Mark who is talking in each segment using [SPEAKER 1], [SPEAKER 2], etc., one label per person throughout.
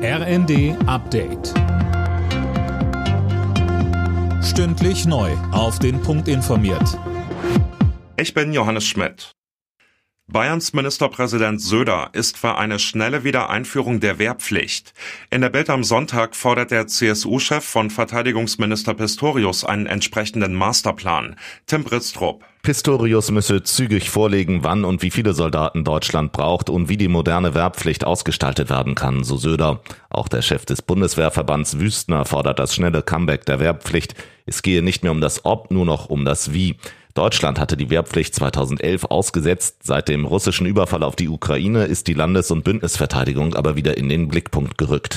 [SPEAKER 1] RND Update. Stündlich neu auf den Punkt informiert.
[SPEAKER 2] Ich bin Johannes Schmidt. Bayerns Ministerpräsident Söder ist für eine schnelle Wiedereinführung der Wehrpflicht. In der Bild am Sonntag fordert der CSU-Chef von Verteidigungsminister Pistorius einen entsprechenden Masterplan. Tim Britztrup.
[SPEAKER 3] Pistorius müsse zügig vorlegen, wann und wie viele Soldaten Deutschland braucht und wie die moderne Wehrpflicht ausgestaltet werden kann, so Söder. Auch der Chef des Bundeswehrverbands Wüstner fordert das schnelle Comeback der Wehrpflicht. Es gehe nicht mehr um das Ob, nur noch um das Wie. Deutschland hatte die Wehrpflicht 2011 ausgesetzt. Seit dem russischen Überfall auf die Ukraine ist die Landes- und Bündnisverteidigung aber wieder in den Blickpunkt gerückt.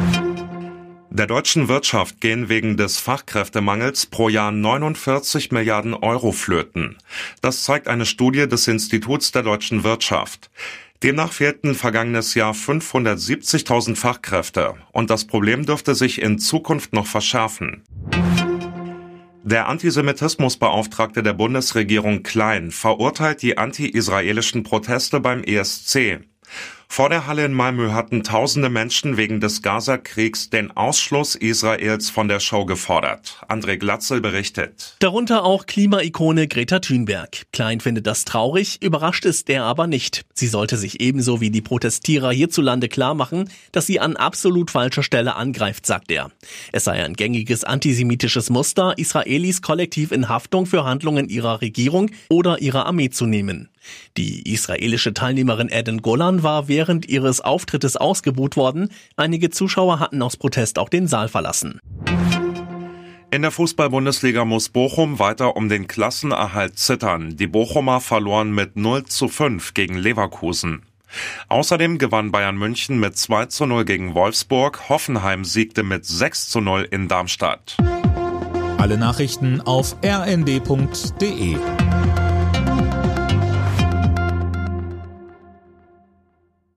[SPEAKER 2] Der deutschen Wirtschaft gehen wegen des Fachkräftemangels pro Jahr 49 Milliarden Euro flöten. Das zeigt eine Studie des Instituts der deutschen Wirtschaft. Demnach fehlten vergangenes Jahr 570.000 Fachkräfte und das Problem dürfte sich in Zukunft noch verschärfen. Der Antisemitismusbeauftragte der Bundesregierung Klein verurteilt die anti-israelischen Proteste beim ESC. Vor der Halle in Malmö hatten tausende Menschen wegen des Gaza-Kriegs den Ausschluss Israels von der Show gefordert. André Glatzel berichtet.
[SPEAKER 4] Darunter auch Klimaikone Greta Thunberg. Klein findet das traurig, überrascht ist er aber nicht. Sie sollte sich ebenso wie die Protestierer hierzulande klar machen, dass sie an absolut falscher Stelle angreift, sagt er. Es sei ein gängiges antisemitisches Muster, Israelis kollektiv in Haftung für Handlungen ihrer Regierung oder ihrer Armee zu nehmen. Die israelische Teilnehmerin Eden Golan war während ihres Auftrittes ausgebuht worden. Einige Zuschauer hatten aus Protest auch den Saal verlassen.
[SPEAKER 2] In der Fußball-Bundesliga muss Bochum weiter um den Klassenerhalt zittern. Die Bochumer verloren mit 0:5 gegen Leverkusen. Außerdem gewann Bayern München mit 2:0 gegen Wolfsburg. Hoffenheim siegte mit 6:0 in Darmstadt.
[SPEAKER 1] Alle Nachrichten auf rnd.de.